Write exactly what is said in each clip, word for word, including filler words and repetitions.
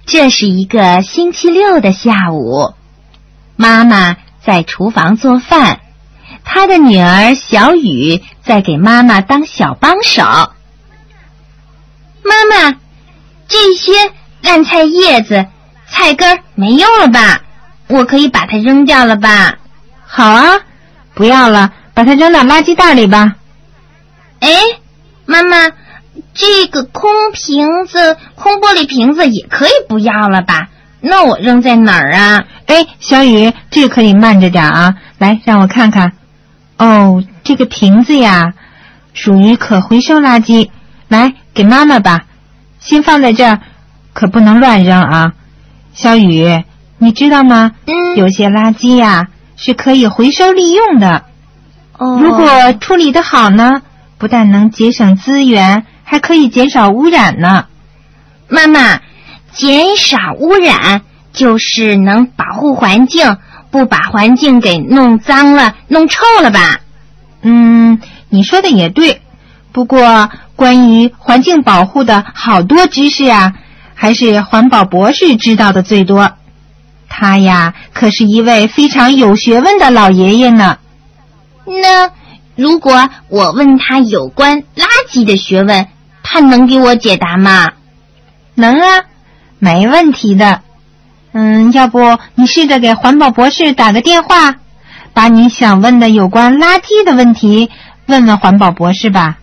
这是一个星期六的下午，妈妈在厨房做饭，她的女儿小雨在给妈妈当小帮手。妈妈，这些烂菜叶子、菜根没用了吧？我可以把它扔掉了吧？ 好啊，不要了，把它扔到垃圾袋里吧。 哎，妈妈，这个空瓶子、空玻璃瓶子也可以不要了吧？那我扔在哪儿啊？ 哎，小雨，这个可以慢着点啊。来，让我看看。哦，这个瓶子呀，属于可回收垃圾。来，给妈妈吧。先放在这儿，可不能乱扔啊。小雨，你知道吗？ 嗯， 有些垃圾呀是可以回收利用的。 哦， 如果处理得好呢，不但能节省资源，还可以减少污染呢。 妈妈，减少污染就是能保护环境，不把环境给弄脏了、弄臭了吧？ 嗯，你说的也对。不过，关于环境保护的好多知识啊，还是环保博士知道的最多。他呀，可是一位非常有学问的老爷爷呢。 那如果我问他有关垃圾的学问，他能给我解答吗？ 能啊，没问题的。嗯，要不你试着给环保博士打个电话，把你想问的有关垃圾的问题问问环保博士吧。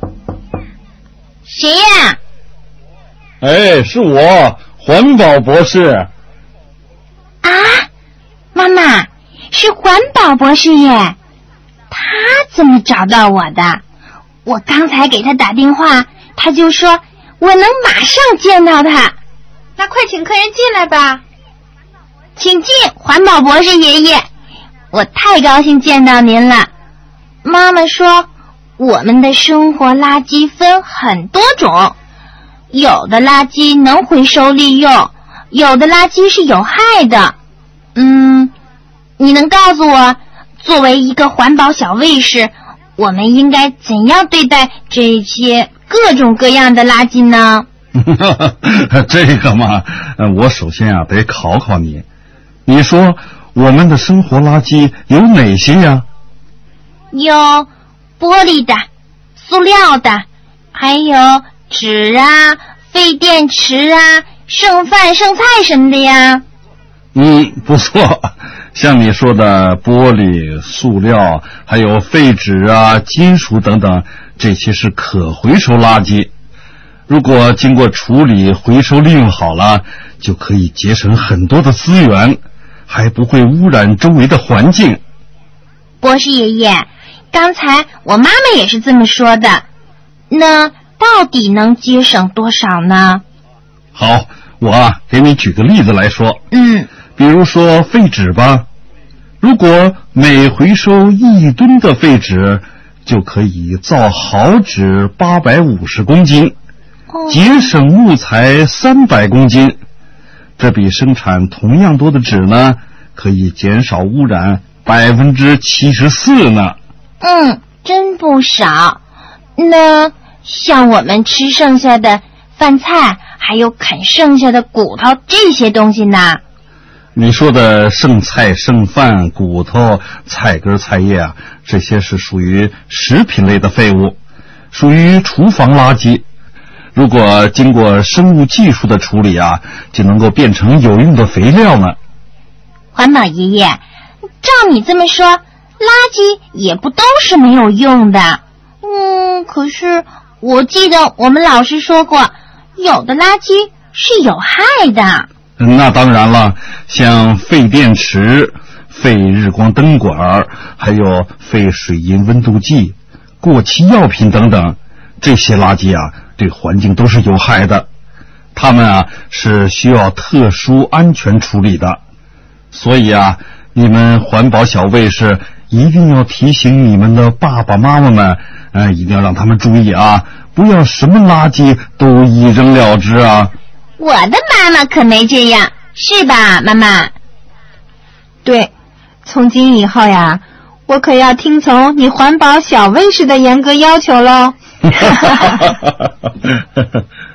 谁呀？ 哎，是我，环保博士。 啊，妈妈，是环保博士耶！他怎么找到我的？我刚才给他打电话，他就说我能马上见到他。 那快请客人进来吧。 请进，环保博士爷爷，我太高兴见到您了。妈妈说，我们的生活垃圾分很多种，有的垃圾能回收利用，有的垃圾是有害的。嗯，你能告诉我，作为一个环保小卫士，我们应该怎样对待这些各种各样的垃圾呢？ 这个嘛，我首先啊得考考你。你说我们的生活垃圾有哪些呀？ 有玻璃的、塑料的，还有纸啊、废电池啊、剩饭剩菜什么的呀。 嗯，不错。像你说的玻璃、塑料，还有废纸啊、金属等等，这些是可回收垃圾。如果经过处理、回收利用好了，就可以节省很多的资源，还不会污染周围的环境。 博士爷爷，刚才我妈妈也是这么说的，那到底能节省多少呢？ 好，我啊给你举个例子来说。 嗯， 比如说废纸吧，如果每回收一吨的废纸，就可以造好纸八百五十公斤，节省木材三百公斤。这比生产同样多的纸呢，可以减少污染百分之七十四呢。 嗯，真不少。那像我们吃剩下的饭菜，还有啃剩下的骨头这些东西呢？ 你说的剩菜、剩饭、骨头、菜根、菜叶啊，这些是属于食品类的废物，属于厨房垃圾。如果经过生物技术的处理啊，就能够变成有用的肥料呢。 环保爷爷，照你这么说，垃圾也不都是没有用的。嗯，可是我记得我们老师说过，有的垃圾是有害的。 那当然了，像废电池、废日光灯管，还有废水银温度计、过期药品等等，这些垃圾啊，对环境都是有害的。它们啊是需要特殊安全处理的。所以啊，你们环保小卫士一定要提醒你们的爸爸妈妈们，呃，一定要让他们注意啊，不要什么垃圾都一扔了之啊。 我的妈妈可没这样，是吧，妈妈？ 对，从今以后呀，我可要听从你环保小卫士的严格要求喽。